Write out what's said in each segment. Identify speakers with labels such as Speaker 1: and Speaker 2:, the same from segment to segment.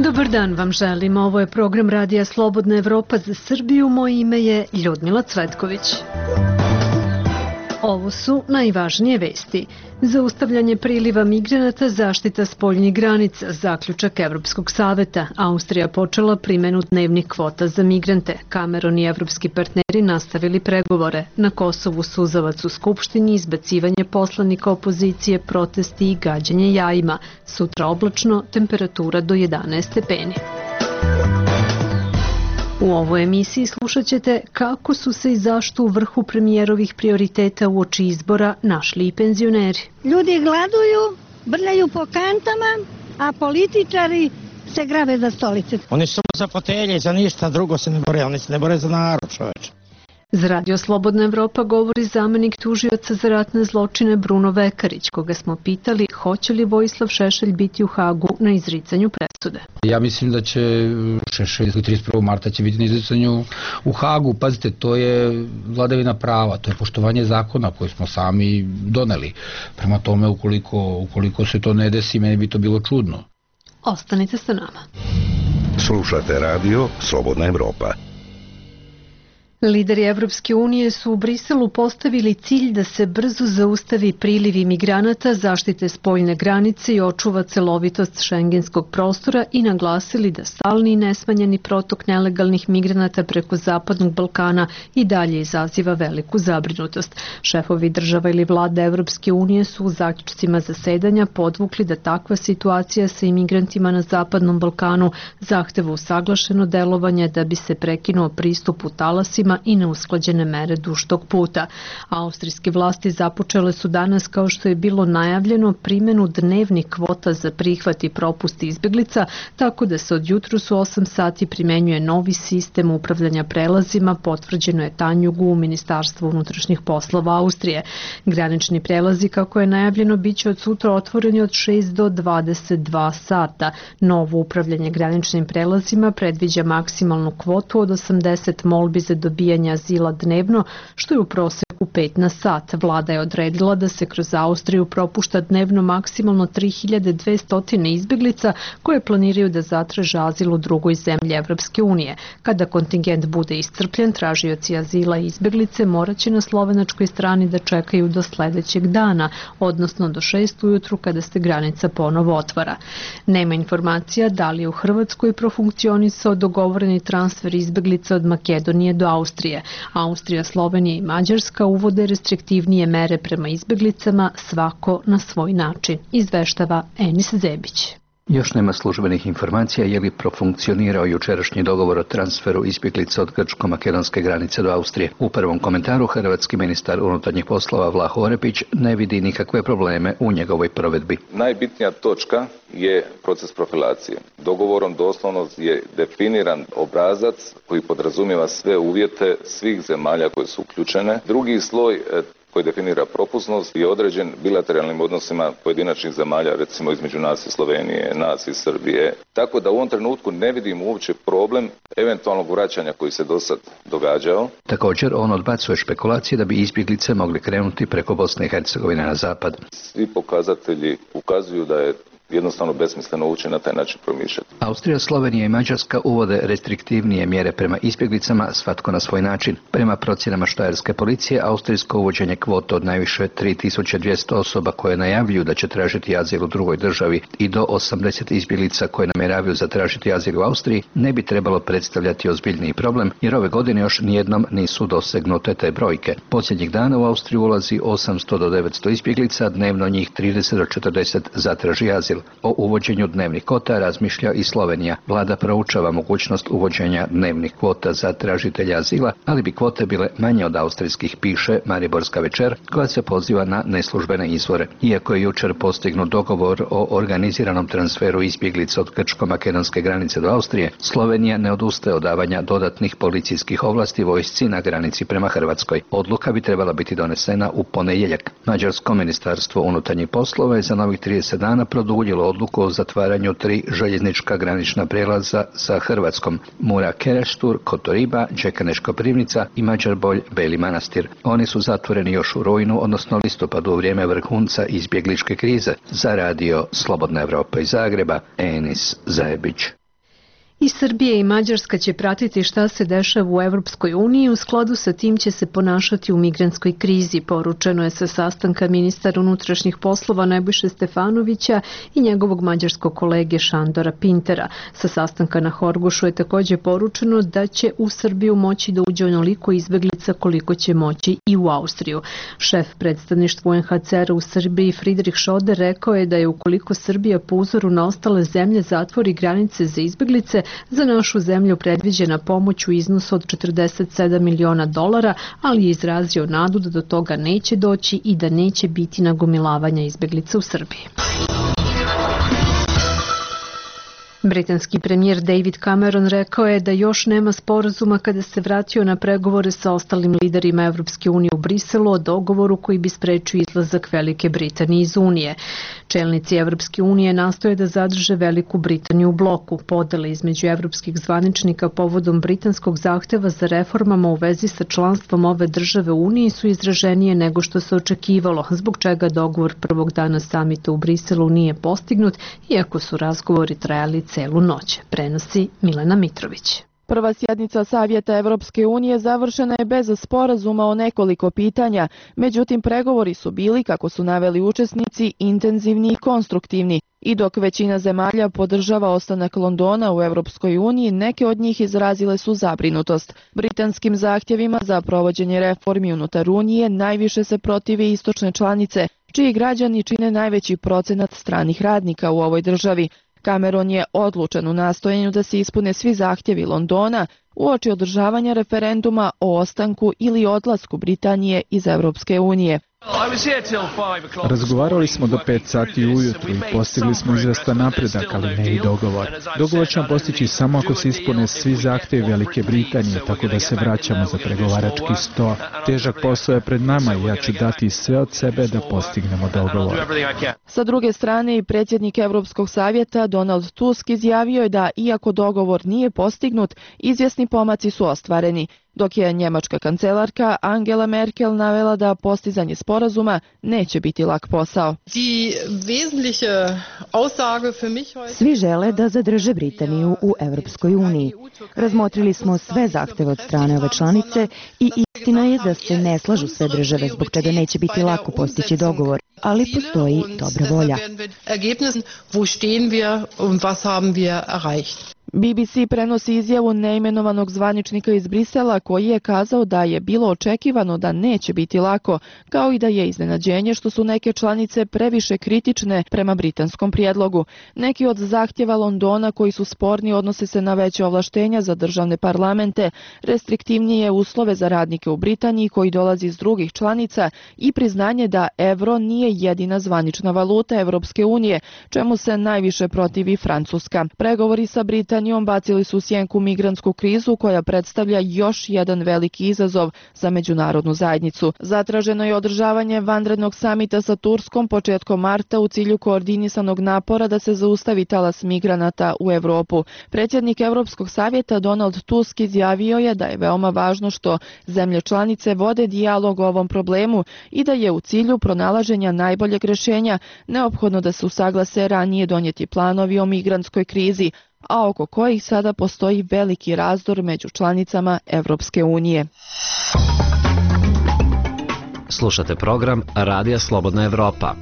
Speaker 1: Dobar dan vam želim. Ovo je program Radija Slobodna Evropa za Srbiju. Moje ime je Ljudmila Cvetković. Ovo su najvažnije vesti. Zaustavljanje priliva migranata, zaštita spoljnih granica, zaključak Evropskog saveta. Austrija počela primjenu dnevnih kvota za migrante. Kamerun i evropski partneri nastavili pregovore. Na Kosovu suzavac u Skupštini, izbacivanje poslanika opozicije, protesti i gađanje jajima. Sutra oblačno, temperatura do 11 stepeni. U ovoj emisiji slušat ćete kako su se i zašto u vrhu premijerovih prioriteta uoči izbora našli i penzioneri.
Speaker 2: Ljudi gladuju, brljaju po kantama, a političari se grave za stolice.
Speaker 3: Oni su za fotelje, za ništa drugo se ne bore, oni se ne bore za narod, čoveče.
Speaker 1: Za Radio Slobodna Evropa govori zamenik tužioca za ratne zločine Bruno Vekarić, koga smo pitali hoće li Vojislav Šešelj biti u Hagu na izricanju presude.
Speaker 4: Ja mislim da će Šešelj 31. marta će biti na izricanju u Hagu. Pazite, to je vladavina prava, to je poštovanje zakona koje smo sami doneli. Prema tome, ukoliko se to ne desi, meni bi to bilo čudno.
Speaker 1: Ostanite sa nama.
Speaker 5: Slušate Radio Slobodna Evropa.
Speaker 1: Lideri Evropske unije su u Briselu postavili cilj da se brzo zaustavi priliv imigranata, zaštite spoljne granice i očuva celovitost šengenskog prostora i naglasili da stalni i nesmanjeni protok nelegalnih migranata preko Zapadnog Balkana i dalje izaziva veliku zabrinutost. Šefovi država ili vlade Evropske unije su u zaključcima zasedanja podvukli da takva situacija sa imigrantima na Zapadnom Balkanu zahteva usaglašeno delovanje da bi se prekinuo pristup u talasima i neusklađene mere duž tog puta. Austrijske vlasti započele su danas, kao što je bilo najavljeno, primjenu dnevnih kvota za prihvat i propust izbjeglica, tako da se od jutros u 8 sati primjenjuje novi sistem upravljanja prelazima, potvrđeno je Tanjugu u Ministarstvu unutrašnjih poslova Austrije. Granični prelazi, kako je najavljeno, bit će od sutra otvoreni od 6 do 22 sata. Novo upravljanje graničnim prelazima predviđa maksimalnu kvotu od 80 molbi za dobijanje azila dnevno, što je u proseku 5 na sat. Vlada je odredila da se kroz Austriju propušta dnevno maksimalno 3200 izbjeglica koje planiraju da zatraže azil u drugoj zemlji Evropske unije. Kada kontingent bude iscrpljen, tražioci azila i izbjeglice morat će na slovenačkoj strani da čekaju do sljedećeg dana, odnosno do 6 ujutru kada se granica ponovo otvara. Nema informacija da li je u Hrvatskoj profunkcionisao dogovoreni transfer izbjeglica od Makedonije do Austrije. Austrija, Slovenija i Mađarska uvode restriktivnije mere prema izbjeglicama, svako na svoj način, izveštava Enis Zebić.
Speaker 6: Još nema službenih informacija je li profunkcionirao jučerašnji dogovor o transferu izbjeglica od grčko-makedonske granice do Austrije. U prvom komentaru hrvatski ministar unutarnjih poslova Vlaho Orepić ne vidi nikakve probleme u njegovoj provedbi.
Speaker 7: Najbitnija točka je proces profilacije. Dogovorom doslovno je definiran obrazac koji podrazumijeva sve uvjete svih zemalja koje su uključene. Drugi sloj koji definira propusnost je određen bilateralnim odnosima pojedinačnih zemalja, recimo između nas i Slovenije, nas i Srbije. Tako da u ovom trenutku ne vidim uopće problem eventualnog vraćanja koji se do sad događao.
Speaker 6: Također on odbacuje špekulacije da bi izbjeglice mogli krenuti preko Bosne i Hercegovine na zapad.
Speaker 7: Svi pokazatelji ukazuju da je jednostavno besmisleno uopće na taj način promišljati.
Speaker 6: Austrija, Slovenija i Mađarska uvode restriktivnije mjere prema izbjeglicama, svatko na svoj način. Prema procjenama štajerske policije, austrijsko uvođenje kvota od najviše 3200 osoba koje najavljuju da će tražiti azil u drugoj državi i do 80 izbjeglica koje namjeravaju zatražiti azil u Austriji ne bi trebalo predstavljati ozbiljniji problem, jer ove godine još nijednom nisu dosegnute te brojke. Posljednjih dana u Austriju ulazi 800 do 900 izbjeglica, dnevno njih 30 do 40 zatraži azil. O uvođenju dnevnih kvota razmišlja i Slovenija. Vlada proučava mogućnost uvođenja dnevnih kvota za tražitelja azila, ali bi kvote bile manje od austrijskih, piše Mariborska večer, koja se poziva na neslužbene izvore. Iako je jučer postignut dogovor o organiziranom transferu izbjeglica od grčko-makedonske granice do Austrije, Slovenija ne odustaje od davanja dodatnih policijskih ovlasti vojsci na granici prema Hrvatskoj. Odluka bi trebala biti donesena u ponedjeljak. Mađarsko ministarstvo unutarnjih poslova je za novih 30 dana produljilo odluku o zatvaranju 3 željeznička granična prijelaza sa Hrvatskom: Mura Kereštur, Kotoriba, Čekaneš Koprivnica i Mađar Bolj, Beli Manastir. Oni su zatvoreni još u rujnu, odnosno listopadu, u vrijeme vrhunca izbjegličke krize. Za Radio Slobodna Evropa iz Zagreba, Enis Zajebić.
Speaker 1: I Srbija i Mađarska će pratiti šta se dešava u Evropskoj uniji, u skladu sa tim će se ponašati u migrantskoj krizi, poručeno je sa sastanka ministara unutrašnjih poslova Nebojše Stefanovića i njegovog mađarskog kolege Šandora Pintera. Sa sastanka na Horgošu je također poručeno da će u Srbiju moći da uđe onoliko izbeglica koliko će moći i u Austriju. Šef predstavništva UNHCR u Srbiji Friedrich Schoder rekao je da je ukoliko Srbija po uzoru na ostale zemlje zatvori granice za izbeglice, za našu zemlju predviđena pomoć u iznosu od $47 miliona, ali je izrazio nadu da do toga neće doći i da neće biti nagomilavanja izbeglica u Srbiji. Britanski premijer David Cameron rekao je da još nema sporazuma kada se vratio na pregovore sa ostalim liderima Evropske unije u Briselu o dogovoru koji bi sprečio izlazak Velike Britanije iz Unije. Čelnici Evropske unije nastoje da zadrže Veliku Britaniju u bloku. Podele između evropskih zvaničnika povodom britanskog zahteva za reformama u vezi sa članstvom ove države u Uniji su izraženije nego što se očekivalo, zbog čega dogovor prvog dana samita u Briselu nije postignut, iako su razgovori trajali celu noć, prenosi Milena Mitrović.
Speaker 8: Prva sjednica Savjeta Evropske unije završena je bez sporazuma o nekoliko pitanja, međutim pregovori su bili, kako su naveli učesnici, intenzivni i konstruktivni. I dok većina zemalja podržava ostanak Londona u Evropskoj uniji, neke od njih izrazile su zabrinutost. Britanskim zahtjevima za provođenje reformi unutar Unije najviše se protivi istočne članice, čiji građani čine najveći procenat stranih radnika u ovoj državi. Cameron je odlučen u nastojanju da se ispune svi zahtjevi Londona uoči održavanja referenduma o ostanku ili odlasku Britanije iz Evropske unije.
Speaker 9: Razgovarali smo do 5 sati ujutru i postigli smo izvestan napredak, ali ne i dogovor. Dogovor ćemo postići samo ako se ispune svi zahtjevi Velike Britanije, tako da se vraćamo za pregovarački sto. Težak posao je pred nama i ja ću dati sve od sebe da postignemo dogovor.
Speaker 8: Sa druge strane, i predsjednik Evropskog savjeta Donald Tusk izjavio je da, iako dogovor nije postignut, izvjesni pomaci su ostvareni, dok je njemačka kancelarka Angela Merkel navela da postizanje sporazuma neće biti lak posao.
Speaker 10: Svi žele da zadrže Britaniju u Evropskoj uniji. Razmotrili smo sve zahteve od strane ove članice i istina je da se ne slažu sve države, zbog čega neće biti lako postići dogovor, ali postoji dobra volja.
Speaker 8: BBC prenosi izjavu neimenovanog zvaničnika iz Brisela koji je kazao da je bilo očekivano da neće biti lako, kao i da je iznenađenje što su neke članice previše kritične prema britanskom prijedlogu. Neki od zahtjeva Londona koji su sporni odnose se na veće ovlaštenja za državne parlamente, restriktivnije uslove za radnike u Britaniji koji dolazi iz drugih članica i priznanje da evro nije jedina zvanična valuta Evropske unije, čemu se najviše protivi Francuska. Pregovori sa Britanijom bacili su sjenku migrantsku krizu koja predstavlja još jedan veliki izazov za međunarodnu zajednicu. Zatraženo je održavanje vanrednog samita sa Turskom početkom marta u cilju koordinisanog napora da se zaustavi talas migranata u Evropu. Predsjednik Evropskog savjeta Donald Tusk izjavio je da je veoma važno što zemlje članice vode dijalog o ovom problemu i da je u cilju pronalaženja najboljeg rješenja neophodno da se usaglase ranije donijeti planovi o migrantskoj krizi, a oko kojih sada postoji veliki razdor među članicama Evropske unije.
Speaker 11: Slušate program Radija Slobodna Evropa.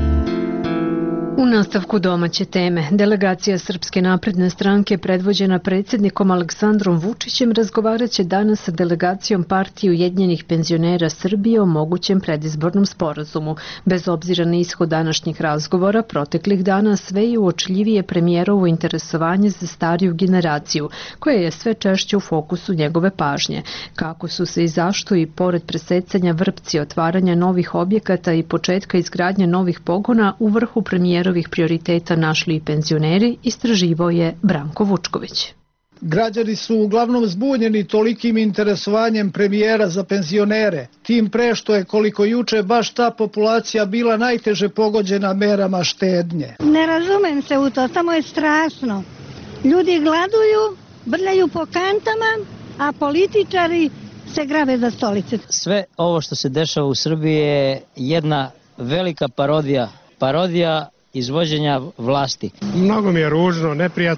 Speaker 1: U nastavku domaće teme, delegacija Srpske napredne stranke predvođena predsjednikom Aleksandrom Vučićem razgovarat će danas sa delegacijom partije Ujedinjenih penzionera Srbije o mogućem predizbornom sporazumu. Bez obzira na ishod današnjih razgovora, proteklih dana sve je uočljivije premijerovo interesovanje za stariju generaciju, koja je sve češće u fokusu njegove pažnje. Kako su se i zašto i pored presecanja vrpci, otvaranja novih objekata i početka izgradnje novih pogona u vrhu premijerovih prioriteta našli i penzioneri, istraživao je Branko Vučković.
Speaker 12: Građani su uglavnom zbunjeni tolikim interesovanjem premijera za penzionere, tim pre što je koliko juče baš ta populacija bila najteže pogođena merama štednje.
Speaker 2: Ne razumem se u to, samo je strašno. Ljudi gladuju, brljaju po kantama, a političari se grave za stolice.
Speaker 13: Sve ovo što se dešava u Srbiji je jedna velika parodija izvođenja vlasti.
Speaker 14: Mnogo mi je ružno, neprijatno.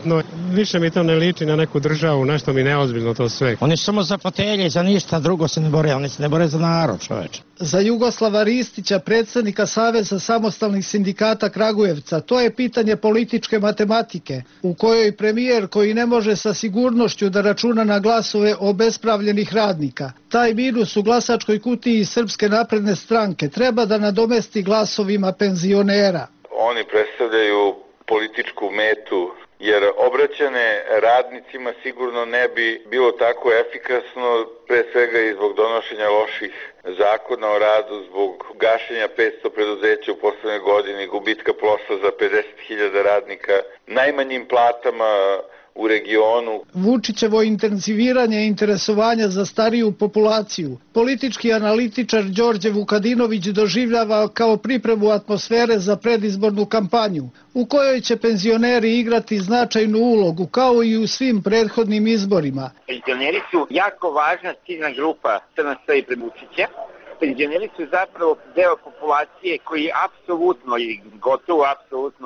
Speaker 14: više mi to ne liči na neku državu, nešto mi neozbiljno to sve.
Speaker 3: Oni su samo za fotelje, za ništa drugo se ne bore, oni se ne bore za narod, čoveče.
Speaker 12: Za Jugoslava Ristića, predsjednika Saveza samostalnih sindikata Kragujevca, to je pitanje političke matematike, u kojoj premijer koji ne može sa sigurnošću da računa na glasove obespravljenih radnika, taj minus u glasačkoj kutiji Srpske napredne stranke treba da nadomesti glasovima penzionera.
Speaker 15: Oni predstavljaju političku metu, jer obraćane radnicima sigurno ne bi bilo tako efikasno, pre svega i zbog donošenja loših zakona o radu, zbog gašenja 500 preduzeća u poslednjoj godini, gubitka posla za 50.000 radnika, najmanjim platama u regionu.
Speaker 12: Vučićevo intenziviranje interesovanja za stariju populaciju politički analitičar Đorđe Vukadinović doživljava kao pripremu atmosfere za predizbornu kampanju, u kojoj će penzioneri igrati značajnu ulogu, kao i u svim prethodnim izborima.
Speaker 16: Penzioneri su jako važna ciljna grupa SNS i pred Vučića. Penzioneri su zapravo deo populacije koji apsolutno i gotovo apsolutno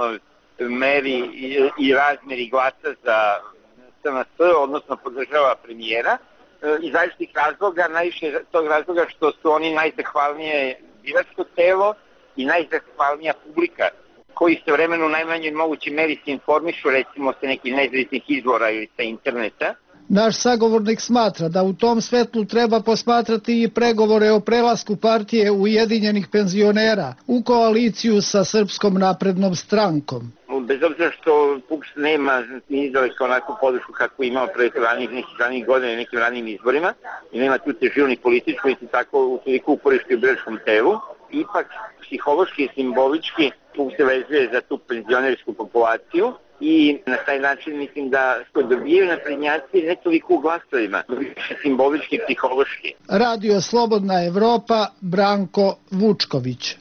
Speaker 16: meri i razmeri glasa za SNS, odnosno podržava premijera, iz različitih razloga, najviše tog razloga što su oni najzahvalnije biračko telo i najzahvalnija publika, koji se vremenu u najmanjoj mogućoj meri se informišu, recimo sa nekih nezavisnih izvora ili sa interneta.
Speaker 12: Naš sagovornik smatra da u tom svetlu treba posmatrati i pregovore o prelasku partije Ujedinjenih penzionera u koaliciju sa Srpskom naprednom strankom.
Speaker 16: Bez obzira što PUPS nema ni izdaleka onakvu podršku kako imao pre nekih ranih godina i nekim ranijim izborima i nema tu težinu ni političku i tako u toliko uporišti u biračkom telu, ipak psihološki i simbolički PUPS se vezuje za tu penzionersku populaciju i na taj način mislim da dobijaju naprednjaci ne toliko u glasovima, više simbolički i psihološki.
Speaker 12: Radio Slobodna Evropa, Branko Vučković.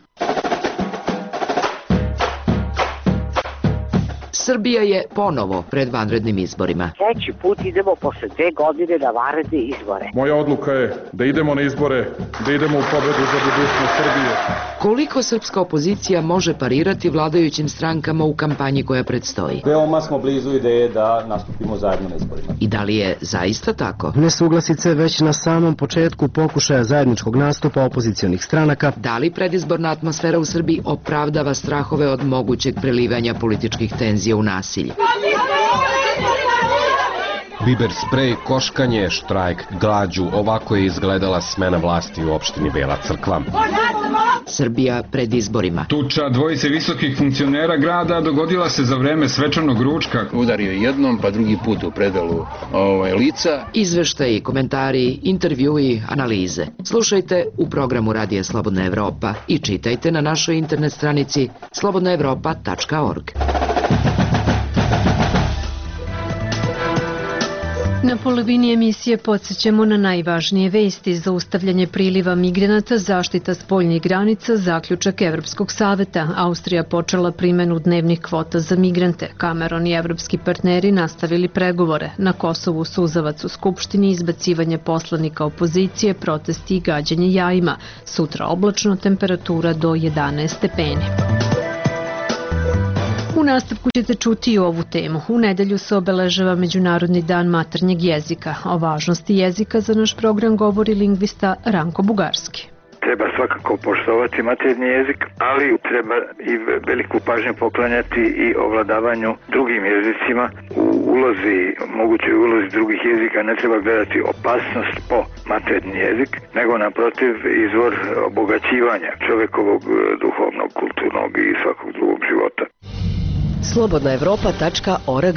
Speaker 17: Srbija je ponovo pred vanrednim izborima.
Speaker 18: Treći put idemo posle 2 godine na vanredne izbore.
Speaker 19: Moja odluka je da idemo na izbore, da idemo u pobedu za budućnost Srbije.
Speaker 17: Koliko srpska opozicija može parirati vladajućim strankama u kampanji koja predstoji?
Speaker 20: Veoma smo blizu ideje da nastupimo zajedno na izborima.
Speaker 17: I da li je zaista tako?
Speaker 21: Nesuglasice već na samom početku pokušaja zajedničkog nastupa opozicionih stranaka.
Speaker 17: Da li predizborna atmosfera u Srbiji opravdava strahove od mogućeg prelivanja političkih tenzija u nasilje?
Speaker 22: Biber sprej, koškanje, štrajk, glađu, ovako je izgledala smena vlasti u opštini Bela Crkva.
Speaker 17: Srbija pred izborima.
Speaker 23: Tuča dvojice visokih funkcionera grada dogodila se za vreme svečanog ručka.
Speaker 24: Udario jednom, pa drugi put u predelu lica.
Speaker 17: Izveštaji, komentari, intervjui, analize. Slušajte u programu Radija Slobodna Evropa i čitajte na našoj internet stranici slobodnaevropa.org.
Speaker 1: Na polovini emisije podsjećamo na najvažnije vesti: zaustavljanje priliva migranata, zaštita spoljnih granica, zaključak Evropskog saveta. Austrija počela primenu dnevnih kvota za migrante. Cameron i evropski partneri nastavili pregovore. Na Kosovu suzavac u Skupštini, izbacivanje poslanika opozicije, protesti i gađanje jajima. Sutra oblačno, temperatura do 11 stepeni. U nastavku ćete čuti i ovu temu. U nedelju se obeležava Međunarodni dan maternjeg jezika. O važnosti jezika za naš program govori lingvista Ranko Bugarski.
Speaker 25: Treba svakako poštovati maternji jezik, ali treba i veliku pažnju poklanjati i ovladavanju drugim jezicima. U mogućoj ulozi drugih jezika ne treba gledati opasnost po maternji jezik, nego naprotiv izvor obogaćivanja čovekovog duhovnog, kulturnog i svakog drugog života.
Speaker 17: slobodnaevropa.org.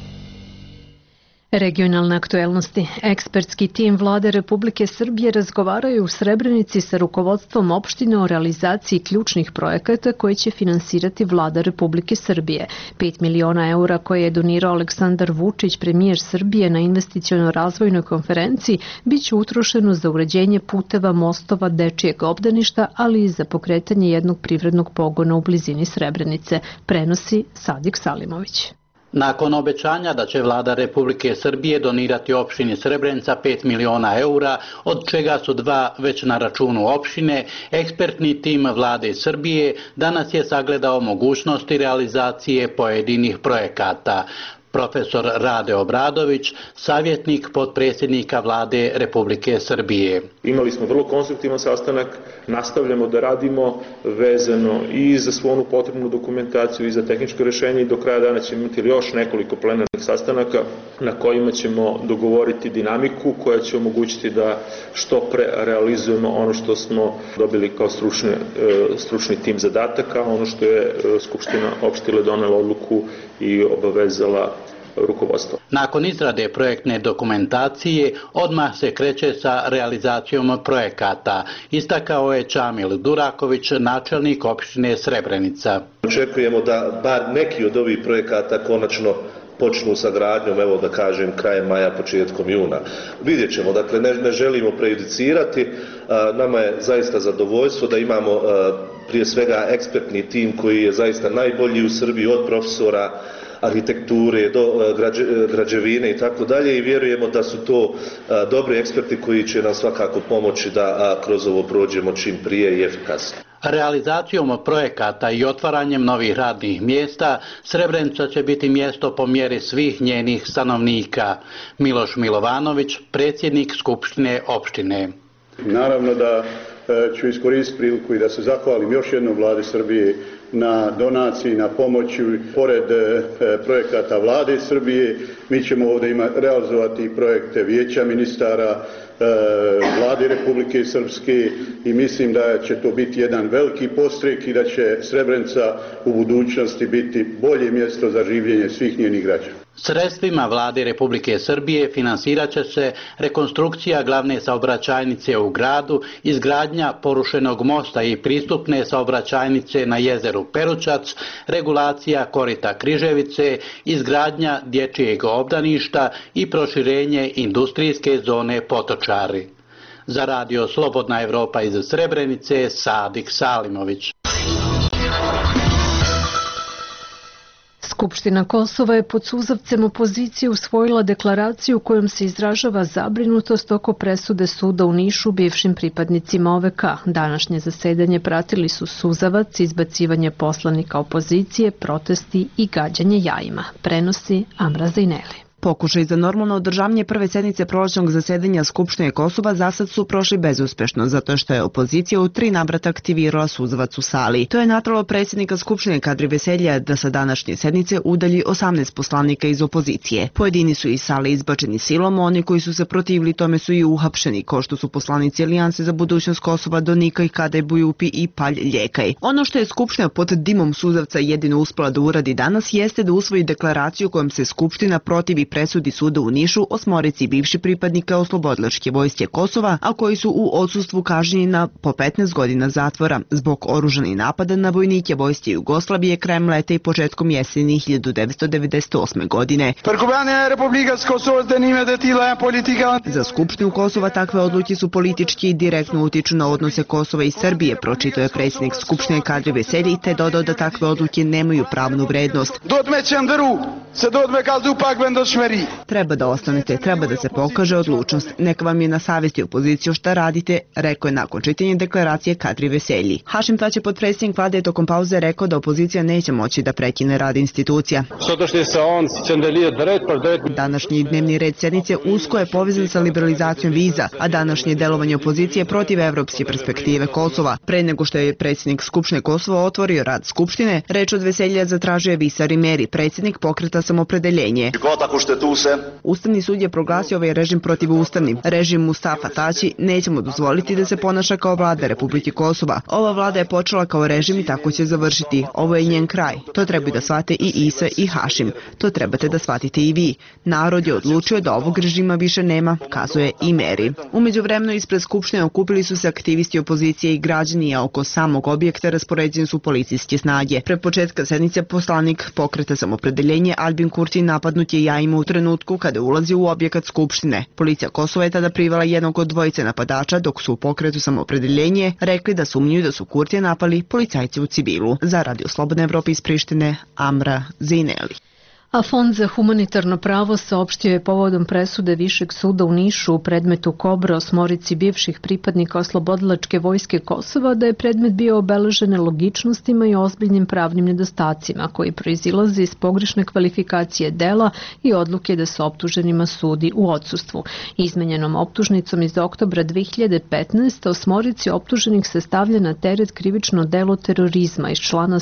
Speaker 1: Regionalne aktuelnosti. Ekspertski tim Vlade Republike Srbije razgovaraju u Srebrenici sa rukovodstvom opštine o realizaciji ključnih projekata koje će finansirati Vlada Republike Srbije. 5 miliona eura koje je donirao Aleksandar Vučić, premijer Srbije, na investiciono-razvojnoj konferenciji biće utrošeno za uređenje puteva, mostova, dečijeg obdaništa, ali i za pokretanje jednog privrednog pogona u blizini Srebrenice, prenosi Sadik Salimović.
Speaker 26: Nakon obećanja da će Vlada Republike Srbije donirati opštini Srebrenica 5 miliona eura, od čega su 2 već na računu opštine, ekspertni tim Vlade Srbije danas je sagledao mogućnosti realizacije pojedinih projekata. Profesor Rade Obradović, savjetnik potpredsjednika Vlade Republike Srbije.
Speaker 4: Imali smo vrlo konstruktivan sastanak, nastavljamo da radimo vezano i za svu onu potrebnu dokumentaciju i za tehničko rešenje i do kraja dana ćemo imati još nekoliko plenarnih sastanaka na kojima ćemo dogovoriti dinamiku koja će omogućiti da što pre realizujemo ono što smo dobili kao stručni tim zadataka, ono što je Skupština opštine donela odluku i obavezala rukovodstvo.
Speaker 26: Nakon izrade projektne dokumentacije odmah se kreće sa realizacijom projekata, istakao je Čamil Duraković, načelnik opštine Srebrenica.
Speaker 5: Očekujemo da bar neki od ovih projekata konačno počnu sa gradnjom, evo da kažem, krajem maja, početkom juna. Vidjet ćemo, dakle ne želimo prejudicirati, nama je zaista zadovoljstvo da imamo prije svega ekspertni tim koji je zaista najbolji u Srbiji, od profesora arhitekture do građevine i tako dalje, i vjerujemo da su to dobri eksperti koji će nam svakako pomoći da kroz ovo prođemo čim prije i efikasno.
Speaker 26: Realizacijom projekata i otvaranjem novih radnih mjesta Srebrenica će biti mjesto po mjeri svih njenih stanovnika. Miloš Milovanović, predsjednik Skupštine opštine.
Speaker 6: Naravno da ću iskoristiti priliku i da se zahvalim još jednom Vladi Srbije na donaciji, na pomoći. Pored projekata Vlade Srbije, mi ćemo ovdje realizovati projekte Vijeća ministara, Vlade Republike Srpske, i mislim da će to biti jedan veliki podstrek i da će Srebrenica u budućnosti biti bolje mjesto za življenje svih njenih građana.
Speaker 26: Sredstvima Vlade Republike Srbije finansirat će se rekonstrukcija glavne saobraćajnice u gradu, izgradnja porušenog mosta i pristupne saobraćajnice na jezeru Peručac, regulacija korita Križevice, izgradnja dječjeg obdaništa i proširenje industrijske zone Potočari. Za radio Slobodna Evropa iz Srebrenice, Sadik Salimović.
Speaker 1: Skupština Kosova je pod suzavcem opozicije usvojila deklaraciju kojom se izražava zabrinutost oko presude suda u Nišu bivšim pripadnicima OVK. Današnje zasedanje pratili su suzavac, izbacivanje poslanika opozicije, protesti i gađanje jajima. Prenosi Amra Zajneli.
Speaker 7: Pokušaj za normalno održavanje prve sednice prolećnog zasedanja Skupštine Kosova zasad su prošli bezuspešno, zato što je opozicija u 3 navrata aktivirala suzavac u sali. To je natralo predsjednika Skupštine Kadri Veselja da sa današnje sednice udalji 18 poslanika iz opozicije. Pojedini su iz sale izbačeni silom, oni koji su se protivili tome su i uhapšeni, kao što su poslanici Alijanse za budućnost Kosova Donika i Kadej Bujupi i Palj Ljekaj. Ono što je Skupština pod dimom suzavca jedino uspela da uradi danas jeste da usvoji deklaraciju kojom se Skupština protivi presudi suda u Nišu 8 bivši pripadnika Oslobodilačke vojske Kosova, a koji su u odsustvu kažnjeni na po 15 godina zatvora zbog oružanih napada na vojnike vojske Jugoslavije krajem leta i početkom jeseni 1998. godine. Za Skupštinu Kosova takve odluke su politički i direktno utiču na odnose Kosova i Srbije, pročitao je predsjednik Skupštine Kadri Veselji, te dodao da takve odluke nemaju pravnu vrednost. Treba da ostanete, treba da se pokaže odlučnost. Neka vam je na savjesti opoziciju šta radite, rekao je nakon čitanja deklaracije Kadri Veselji. Hašim Tači, potpredsjednik vlade, je tokom pauze rekao da opozicija neće moći da prekine rad institucija. Današnji dnevni red sednice usko je povezan sa liberalizacijom viza, a današnje delovanje opozicije protiv evropske perspektive Kosova. Pre nego što je predsjednik Skupštine Kosova otvorio rad Skupštine, reč od Veselja zatražio je Visar Imeri, predsjednik Pokreta Samopredeljenje. Ustavni sud je proglasio ovaj režim protivustavnim. Režim Mustafa Tači nećemo dozvoliti da se ponaša kao vlada Republike Kosova. Ova vlada je počela kao režim i tako će završiti. Ovo je njen kraj. To trebaju da shvate i Isa i Hašim. To trebate da shvatite i vi. Narod je odlučio da ovog režima više nema, kazuje Imeri. Umeđu vremenu ispred Skupštine okupili su se aktivisti opozicije i građani, a oko samog objekta raspoređene su policijske snage. Pre početka sednice poslanik Pokreta Samopredeljenje Albin Kurti napadnut je jajima u trenutku kada ulazi u objekat Skupštine. Policija Kosova je tada privela jednog od dvojice napadača, dok su u Pokretu Samopredeljenje rekli da sumnjuju da su Kurtija napali policajci u civilu. Za radio Slobodne Evrope iz Prištine, Amra Zajneli.
Speaker 1: A Fond za humanitarno pravo saopštio je povodom presude Višeg suda u Nišu u predmetu Kobra osmorici bivših pripadnika Oslobodilačke vojske Kosova da je predmet bio obeležen nelogičnostima i ozbiljnim pravnim nedostacima koji proizilaze iz pogrešne kvalifikacije dela i odluke da se optuženima sudi u odsustvu. Izmenjenom optužnicom iz oktobra 2015. osmorici optuženih se stavlja na teret krivično delo terorizma iz člana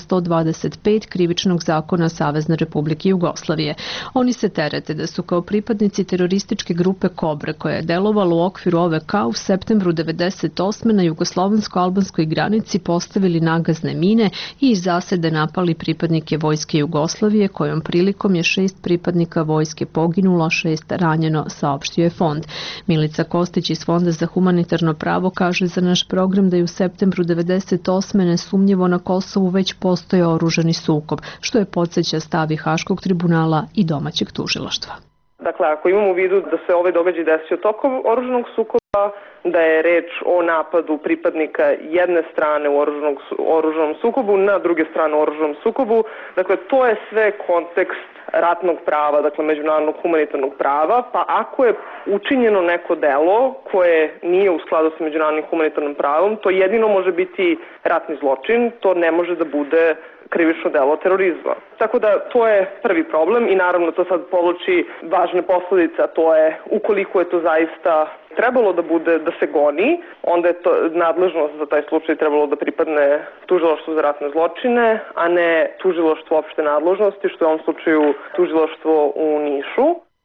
Speaker 1: 125 Krivičnog zakona Savezne Republike Jugoslavije. Oni se terete da su kao pripadnici terorističke grupe Kobre koja je delovala u okviru OVK u septembru 1998. na jugoslovensko-albanskoj granici postavili nagazne mine i iz zasede napali pripadnike vojske Jugoslavije kojom prilikom je 6 pripadnika vojske poginulo, 6 ranjeno, saopštio je fond. Milica Kostić iz Fonda za humanitarno pravo kaže za naš program da je u septembru 1998. nesumnjivo na Kosovu već postojao oružani sukob, što je podsjeća stavi Haškog tribunala i domaćeg tužilaštva.
Speaker 2: Dakle, ako imamo u vidu da se ovaj događaj desio tokom oružanog sukoba, da je reč o napadu pripadnika jedne strane u oružanom sukobu na druge strane u oružanom sukobu, dakle, to je sve kontekst ratnog prava, dakle, međunarodnog humanitarnog prava, pa ako je učinjeno neko delo koje nije u skladu sa međunarodnim humanitarnim pravom, to jedino može biti ratni zločin, to ne može da bude krivično delo terorizma. Tako da to je prvi problem i naravno to sad povlači važne posledice, a to je ukoliko je to zaista trebalo da bude, da se goni, onda je to nadležnost za taj slučaj trebalo da pripadne tužilaštvu za ratne zločine, a ne tužilaštvu opšte nadležnosti, što je u ovom slučaju tužilaštvo u Nišu.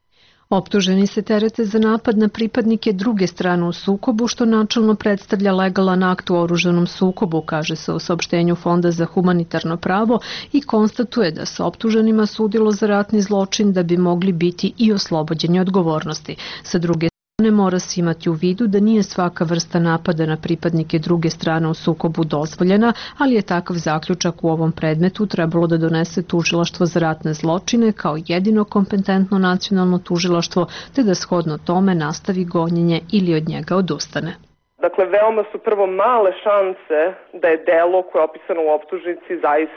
Speaker 1: Optuženi se terete za napad na pripadnike druge strane u sukobu, što načelno predstavlja legalan akt u oružanom sukobu, kaže se u saopštenju Fonda za humanitarno pravo i konstatuje da se optuženima sudilo za ratni zločin da bi mogli biti i oslobođeni odgovornosti. Sa druge ne mora se imati u vidu da nije svaka vrsta napada na pripadnike druge strane u sukobu dozvoljena, ali je takav zaključak u ovom predmetu trebalo da donese tužilaštvo za ratne zločine kao jedino kompetentno nacionalno tužilaštvo, te da shodno tome nastavi gonjenje ili od njega odustane.
Speaker 2: Dakle, veoma su prvo male šanse da je delo koje je opisano u optužnici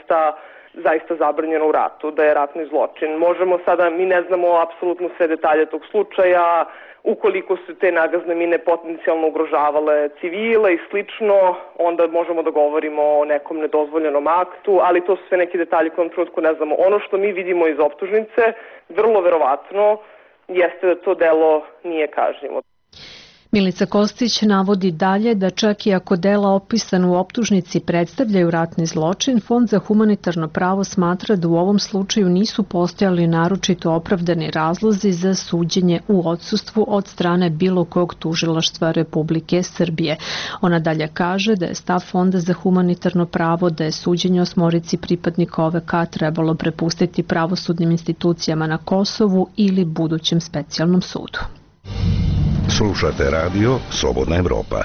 Speaker 2: zaista zabranjeno u ratu, da je ratni zločin. Možemo sada, mi ne znamo apsolutno sve detalje tog slučaja, ukoliko su te nagazne mine potencijalno ugrožavale civile i slično, onda možemo da govorimo o nekom nedozvoljenom aktu, ali to su sve neki detalji koje u trenutku ne znamo. Ono što mi vidimo iz optužnice, vrlo verovatno, jeste da to delo nije kažnjivo.
Speaker 1: Milica Kostić navodi dalje da čak i ako dela opisana u optužnici predstavljaju ratni zločin, Fond za humanitarno pravo smatra da u ovom slučaju nisu postojali naročito opravdani razlozi za suđenje u odsustvu od strane bilo kog tužilaštva Republike Srbije. Ona dalje kaže da je stav Fonda za humanitarno pravo da je suđenje osmorici pripadnika OVK trebalo prepustiti pravosudnim institucijama na Kosovu ili budućem specijalnom sudu.
Speaker 8: Slušate radio Slobodna Evropa.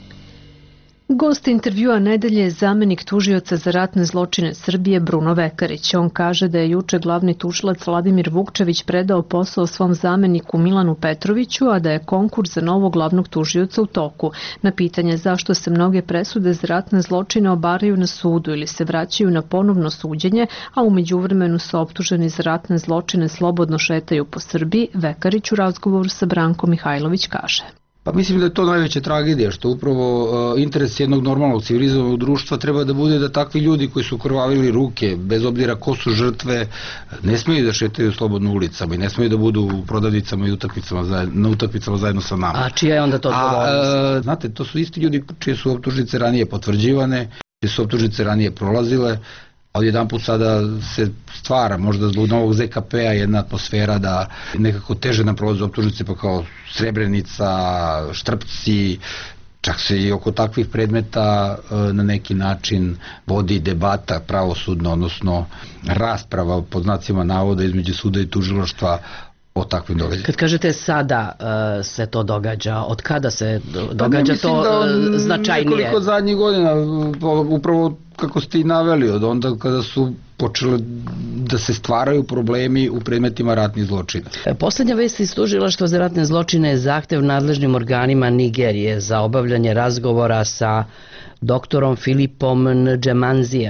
Speaker 1: Gost intervjua nedelje je zamenik tužioca za ratne zločine Srbije Bruno Vekarić. On kaže da je juče glavni tužilac Vladimir Vukčević predao posao svom zameniku Milanu Petroviću, a da je konkurs za novog glavnog tužioca u toku. Na pitanje zašto se mnoge presude za ratne zločine obaraju na sudu ili se vraćaju na ponovno suđenje, a u međuvremenu su optuženi za ratne zločine slobodno šetaju po Srbiji, Vekarić u razgovoru sa Brankom Mihajlović kaže.
Speaker 24: Pa mislim da je to najveća tragedija, što upravo interes jednog normalnog civilizovanog društva treba da bude da takvi ljudi koji su krvavili ruke, bez obzira ko su žrtve, ne smeju da šetaju slobodno ulicama i ne smeju da budu u prodavnicama i na utakmicama zajedno sa nama.
Speaker 9: A čija je onda to odgovornost?
Speaker 24: Znate, to su isti ljudi čije su optužnice ranije potvrđivane, čije su optužnice ranije prolazile, ali jedan put sada se stvara, možda zbog novog ZKP-a, jedna atmosfera da nekako teže nam prolaze optužnice, pa kao Srebrenica, Štrpci, čak se i oko takvih predmeta na neki način vodi debata pravosudna, odnosno rasprava pod znacima navoda između suda i tužilaštva o takvim događajima.
Speaker 9: Kad kažete sada se to događa, od kada se događa to značajnije?
Speaker 24: Nekoliko zadnjih godina, upravo kako ste i naveli, od onda kada su počele da se stvaraju problemi u predmetima ratnih zločina.
Speaker 9: Poslednja vest iz tužilaštva za ratne zločine je zahtev nadležnim organima Nigerije za obavljanje razgovora sa doktorom Filipom Ndžemanzijem,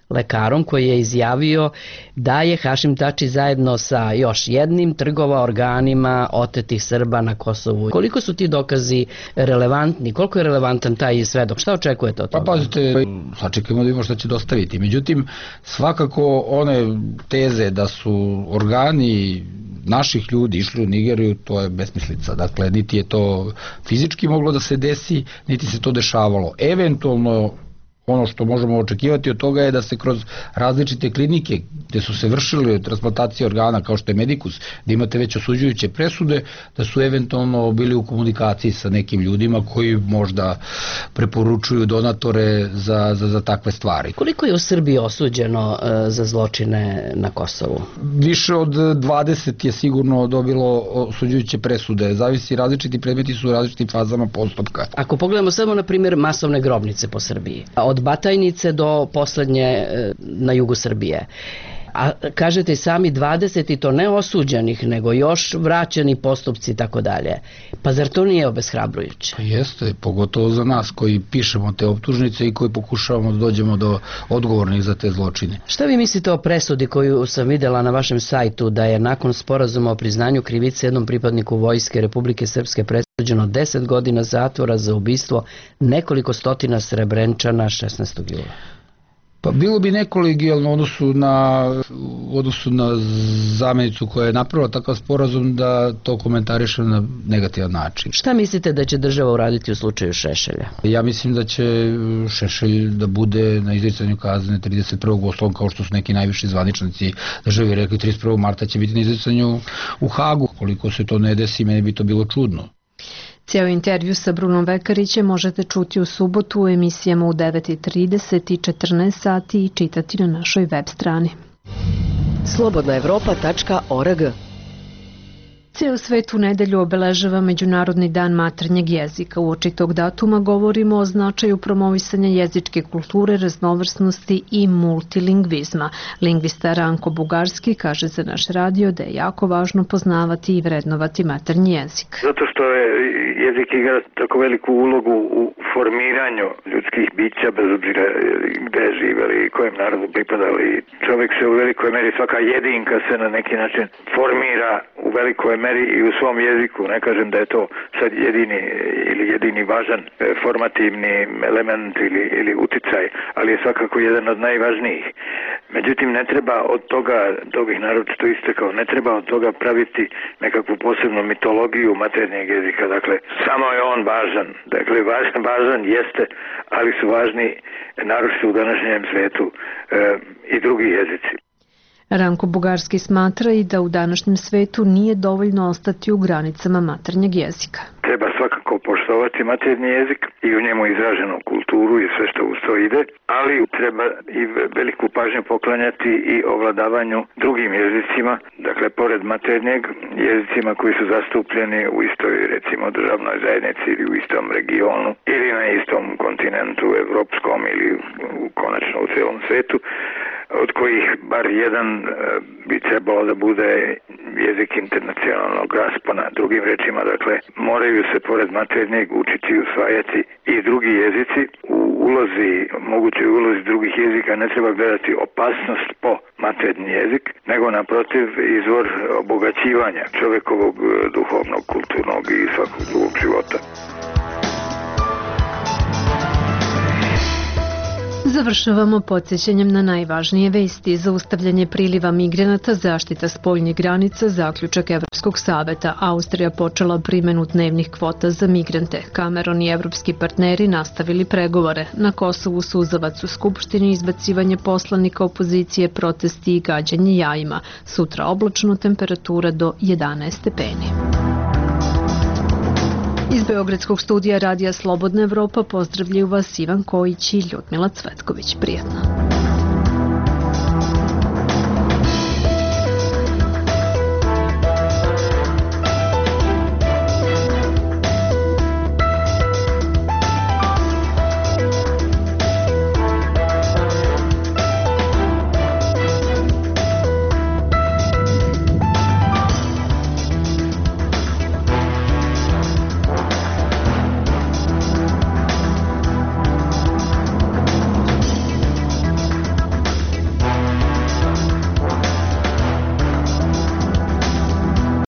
Speaker 9: lekarom koji je izjavio da je Hašim Tači zajedno sa još jednim trgovao organima otetih Srba na Kosovu. Koliko su ti dokazi relevantni? Koliko je relevantan taj svedok? Šta očekujete od toga?
Speaker 24: Pa pazite, sačekajmo da vidimo šta će dostaviti. Međutim, svakako one teze da su organi naših ljudi išli u Nigeriju, to je besmislica. Dakle, niti je to fizički moglo da se desi, niti se to dešavalo. Eventualno, ono što možemo očekivati od toga je da se kroz različite klinike gde su se vršili transplantacije organa kao što je Medikus, da imate već osuđujuće presude, da su eventualno bili u komunikaciji sa nekim ljudima koji možda preporučuju donatore za takve stvari.
Speaker 9: Koliko je u Srbiji osuđeno za zločine na Kosovu?
Speaker 24: Više od 20 je sigurno dobilo osuđujuće presude. Zavisi, različiti predmeti su u različitim fazama postupka.
Speaker 9: Ako pogledamo samo na primjer masovne grobnice po Srbiji, od Batajnice do poslednje na jugu Srbije. A kažete i sami 20 i to ne osuđenih, nego još vraćeni postupci i tako dalje. Pa zar to nije obeshrabrujuće?
Speaker 24: Jeste, pogotovo za nas koji pišemo te optužnice i koji pokušavamo da dođemo do odgovornih za te zločine.
Speaker 9: Šta vi mislite o presudi koju sam videla na vašem sajtu, da je nakon sporazuma o priznanju krivice jednom pripadniku Vojske Republike Srpske presuđeno 10 godina zatvora za ubistvo nekoliko stotina Srebrenčana 16. jula?
Speaker 24: Pa bilo bi nekolegijalno u odnosu na zamenicu koja je napravila takav sporazum da to komentariše na negativan način.
Speaker 9: Šta mislite da će država uraditi u slučaju Šešelja?
Speaker 24: Ja mislim da će Šešelj da bude na izricanju kazne 31. ostalom, kao što su neki najviši zvaničnici državi rekli, 31. marta će biti na izricanju u Hagu. Koliko se to ne desi, meni bi to bilo čudno.
Speaker 1: Cijel intervju sa Brunom Vekarićem možete čuti u subotu u emisijama u 9:30 i 14 sati i čitati na našoj web strani.
Speaker 3: slobodnaevropa.org.
Speaker 1: Cijel svet u nedelju obeležava Međunarodni dan maternjeg jezika. Uoči tog datuma govorimo o značaju promovisanja jezičke kulture, raznovrsnosti i multilingvizma. Lingvista Ranko Bugarski kaže za naš radio da je jako važno poznavati i vrednovati maternji jezik.
Speaker 25: Zato što je jezik igra tako veliku ulogu u formiranju ljudskih bića, bez obzira gde živeli i kojem narodu pripadali. Čovjek se u velikoj meri, svaka jedinka se na neki način formira u velikoj meri i u svom jeziku. Ne kažem da je to sad jedini važan formativni element ili uticaj, ali je svakako jedan od najvažnijih. Međutim, ne treba od toga, to bih naročito istakao, ne treba od toga praviti nekakvu posebnu mitologiju maternjeg jezika. Dakle, samo je on važan. Dakle, važan jeste, ali su važni naročito u današnjem svetu i drugi jezici.
Speaker 1: Ranko Bugarski smatra i da u današnjem svetu nije dovoljno ostati u granicama maternjeg jezika.
Speaker 25: Treba svakako poštovati maternji jezik i u njemu izraženu kulturu i sve što uz to ide, ali treba i veliku pažnju poklanjati i ovladavanju drugim jezicima, dakle pored maternjeg, jezicima koji su zastupljeni u istoj, recimo, državnoj zajednici ili u istom regionu ili na istom kontinentu evropskom ili konačno u celom svetu, od kojih bar jedan bi trebalo da bude jezik internacionalnog raspona. Drugim rečima, dakle, moraju se pored maternjeg učiti i usvajati i drugi jezici. U mogućoj ulozi drugih jezika ne treba gledati opasnost po maternji jezik, nego naprotiv izvor obogaćivanja čovjekovog duhovnog, kulturnog i svakog drugog života.
Speaker 1: Završavamo podsjećanjem na najvažnije vesti. Zaustavljanje priliva migranata, zaštita spoljnih granica, zaključak Evropskog saveta. Austrija počela primjenu dnevnih kvota za migrante. Kamerun i evropski partneri nastavili pregovore. Na Kosovu suzavac u Skupštini, izbacivanje poslanika opozicije, protesti i gađanje jajima. Sutra oblačno, temperatura do 11 stepeni. Iz Beogradskog studija Radija Slobodna Evropa pozdravljaju vas Ivan Kojić i Ljudmila Cvetković. Prijetno.